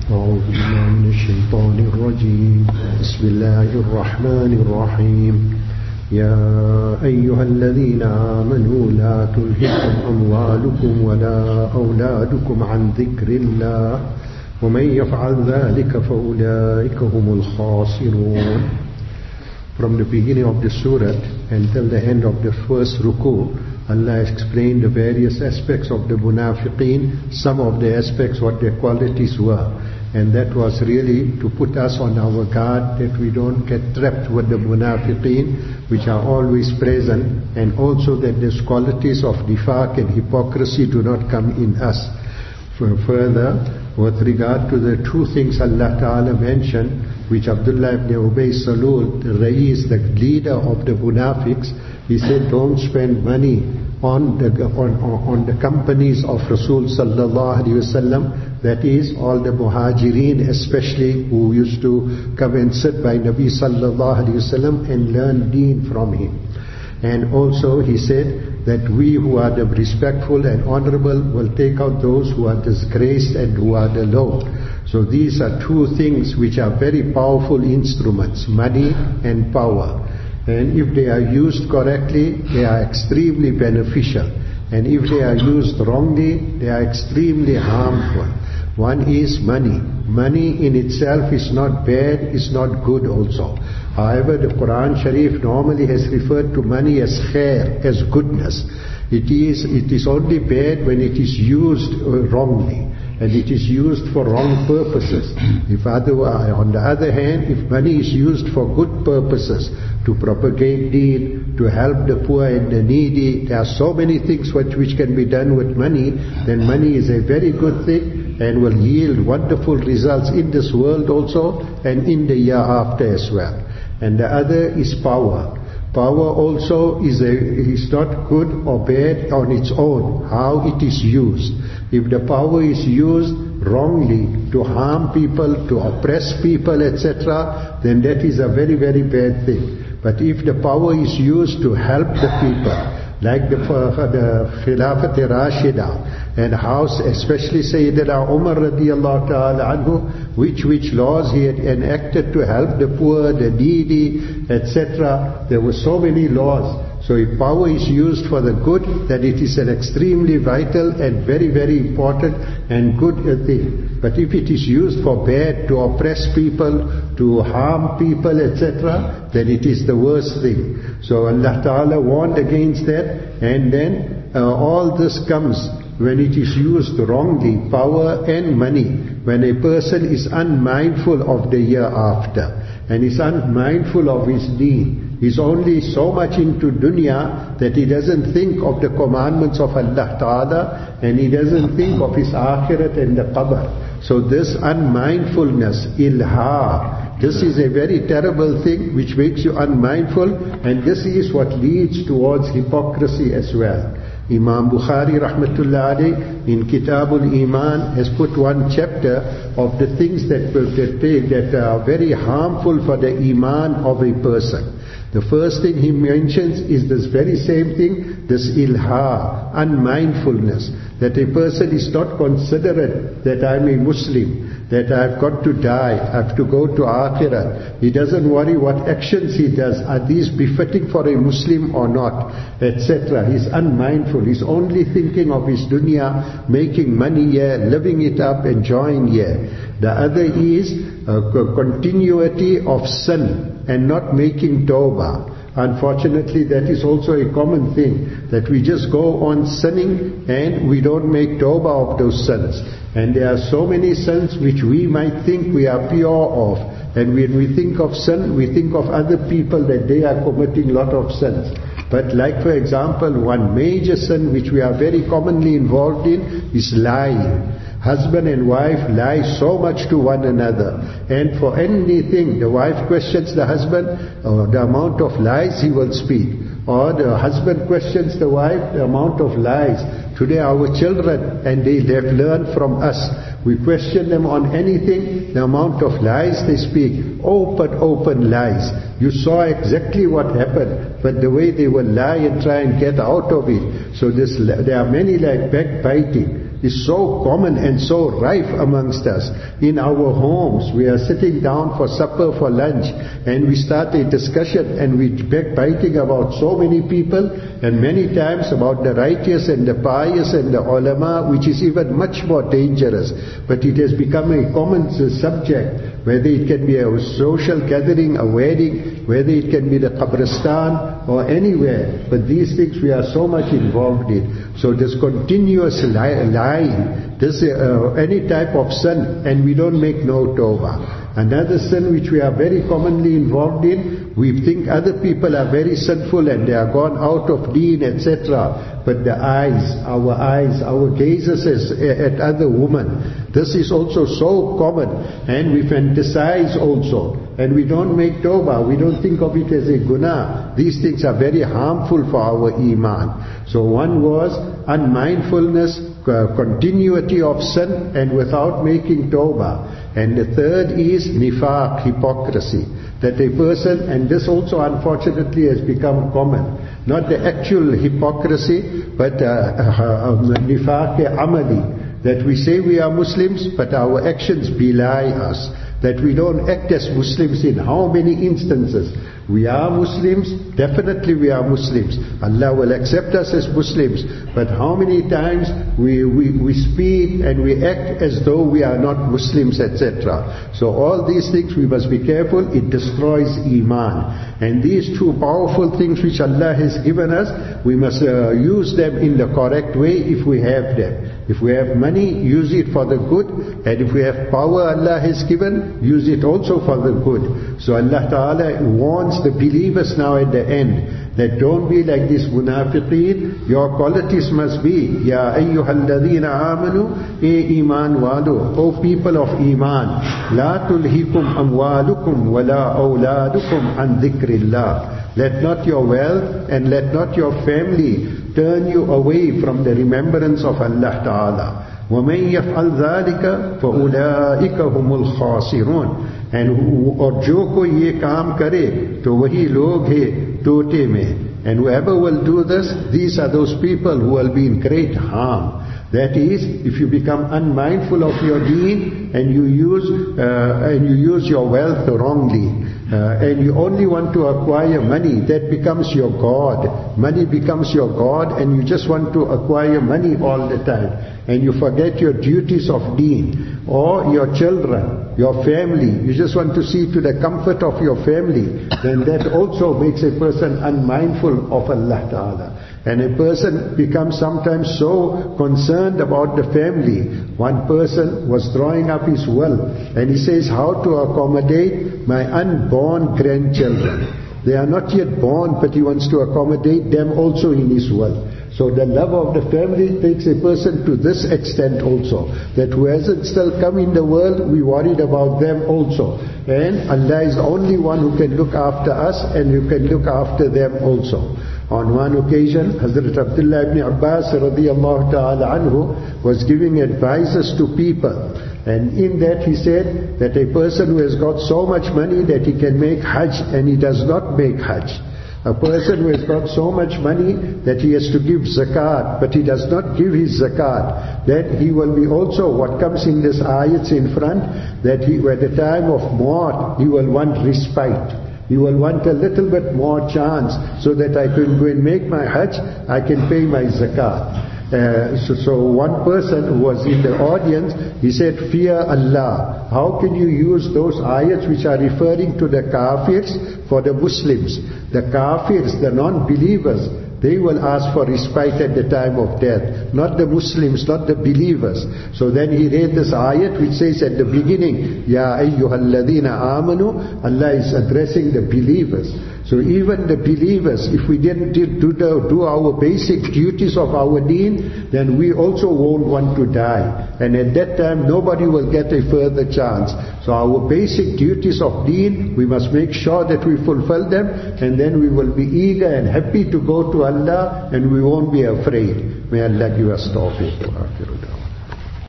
أعوذ بالله من الشيطان الرجيم بسم الله الرحمن الرحيم يا أيها الذين آمنوا لا تلهكم أموالكم ولا أولادكم عن ذكر الله ومن يفعل ذلك فأولئك هم الخاسرون. From the beginning of the surah until the end of the first ruku, Allah explained the various aspects of the munafiqeen, some of the aspects what their qualities were. And that was really to put us on our guard that we don't get trapped with the munafiqeen which are always present, and also that these qualities of nifaq and hypocrisy do not come in us. Further, with regard to the two things Allah Ta'ala mentioned, which Abdullah ibn Ubay Salul, the Rais, the leader of the munafiqs, he said, don't spend money on the companies of Rasul Sallallahu Alaihi Wasallam, that is all the muhajirin especially, who used to come and sit by Nabi Sallallahu Alaihi Wasallam and learn deen from him. And also he said that we who are the respectful and honorable will take out those who are disgraced and who are the low. So these are two things which are very powerful instruments, money and power. And if they are used correctly, they are extremely beneficial. And if they are used wrongly, they are extremely harmful. One is money. Money in itself is not bad, is not good also. However, the Quran Sharif normally has referred to money as khair, as goodness. It is only bad when it is used wrongly, and it is used for wrong purposes. On the other hand, if money is used for good purposes, to propagate deen, to help the poor and the needy, there are so many things which can be done with money, then money is a very good thing and will yield wonderful results in this world also and in the year after as well. And the other is power. Power also is not good or bad on its own, how it is used. If the power is used wrongly to harm people, to oppress people, etc., then that is a very, very bad thing. But if the power is used to help the people, like the Khilafat Rashida, and how especially Sayyidina Umar radiallahu ta'ala anhu, which laws he had enacted to help the poor, the needy, etc. There were so many laws. So if power is used for the good, then it is an extremely vital and very, very important and good thing. But if it is used for bad, to oppress people, to harm people, etc., then it is the worst thing. So Allah Ta'ala warned against that, and then all this comes when it is used wrongly, power and money, when a person is unmindful of the year after, and is unmindful of his deen. He's only so much into dunya that he doesn't think of the commandments of Allah Ta'ala, and he doesn't think of his akhirat and the qabr. So this unmindfulness, ilha, this is a very terrible thing which makes you unmindful, and this is what leads towards hypocrisy as well. Imam Bukhari rahmatullah alayh in Kitabul Iman has put one chapter of the things that are very harmful for the iman of a person. The first thing he mentions is this very same thing, this ilha, unmindfulness, that a person is not considerate that I'm a Muslim, that I've got to die, I have to go to Akhirah. He doesn't worry what actions he does, are these befitting for a Muslim or not, etc. He's unmindful, he's only thinking of his dunya, making money here, living it up, enjoying here. The other is continuity of sin and not making tawbah. Unfortunately, that is also a common thing, that we just go on sinning and we don't make tawbah of those sins. And there are so many sins which we might think we are pure of. And when we think of sin, we think of other people that they are committing a lot of sins. But like for example, one major sin which we are very commonly involved in is lying. Husband and wife lie so much to one another, and for anything the wife questions the husband, the amount of lies he will speak, or the husband questions the wife, the amount of lies. Today our children, and they have learned from us, we question them on anything, the amount of lies they speak, open lies. You saw exactly what happened, but the way they will lie and try and get out of it. So there are many like backbiting. is so common and so rife amongst us. In our homes, we are sitting down for supper, for lunch, and we start a discussion and we backbiting about so many people, and many times about the righteous and the pious and the ulama, which is even much more dangerous. But it has become a common subject, whether it can be a social gathering, a wedding, whether it can be the qabristan or anywhere. But these things we are so much involved in. So this continuous lying, this any type of sin, and we don't make no tawbah. Another sin which we are very commonly involved in, we think other people are very sinful and they are gone out of deen, etc. But the eyes, our gazes at other women, this is also so common, and we fantasize also, and we don't make tawbah, we don't think of it as a guna. These things are very harmful for our iman. So one was unmindfulness, continuity of sin and without making tawbah. And the third is nifaq, hypocrisy. That a person, and this also unfortunately has become common, not the actual hypocrisy, but nifaq amali, that we say we are Muslims, but our actions belie us. That we don't act as Muslims in how many instances? We are Muslims, definitely we are Muslims. Allah will accept us as Muslims. But how many times we speak and we act as though we are not Muslims, etc. So all these things we must be careful, it destroys iman. And these two powerful things which Allah has given us, we must use them in the correct way if we have them. If we have money, use it for the good. And if we have power Allah has given, use it also for the good. So Allah Ta'ala warns the believers now at the end, that don't be like this munafiqeen. Your qualities must be, Ya ayyuhalladhina amanu, iman walu, O people of iman, la tulhikum amwalukum wala awladukum an dhikrillah. Let not your wealth and let not your family turn you away from the remembrance of Allah Ta'ala. وَمَنْ يَفْعَلْ ذَلِكَ فَأُولَٰئِكَ هُمُ الْخَاسِرُونَ. And और जो कोई ये काम करे तो वही लोग हैं टोटे में. And whoever will do this, these are those people who will be in great harm. That is, if you become unmindful of your deen and you use your wealth wrongly, and you only want to acquire money, that becomes your God. Money becomes your God, and you just want to acquire money all the time, and you forget your duties of deen. Or your children, your family, you just want to see to the comfort of your family, then that also makes a person unmindful of Allah Ta'ala. And a person becomes sometimes so concerned about the family. One person was drawing up his will, and he says, how to accommodate my unborn grandchildren. They are not yet born, but he wants to accommodate them also in his will. So the love of the family takes a person to this extent also, that who hasn't still come in the world, we worried about them also. And Allah is the only one who can look after us and who can look after them also. On one occasion, Hazrat Abdullah ibn Abbas radiyallahu ta'ala anhu was giving advices to people. And in that he said that a person who has got so much money that he can make Hajj and he does not make Hajj. A person who has got so much money that he has to give zakat, but he does not give his zakat, then he will be also, what comes in this ayats in front, that he, at the time of maut, he will want respite. He will want a little bit more chance, so that I can go and make my Hajj, I can pay my zakat. So one person who was in the audience, he said, fear Allah. How can you use those ayats which are referring to the kafirs for the Muslims? The kafirs, the non-believers, they will ask for respite at the time of death, not the Muslims, not the believers. So then he read this ayat which says at the beginning, Ya ayyuhalladhina amanu, Allah is addressing the believers. So even the believers, if we didn't do our basic duties of our deen, then we also won't want to die. And at that time, nobody will get a further chance. So our basic duties of deen, we must make sure that we fulfill them, and then we will be eager and happy to go to Allah, and we won't be afraid. May Allah give us tawfiq.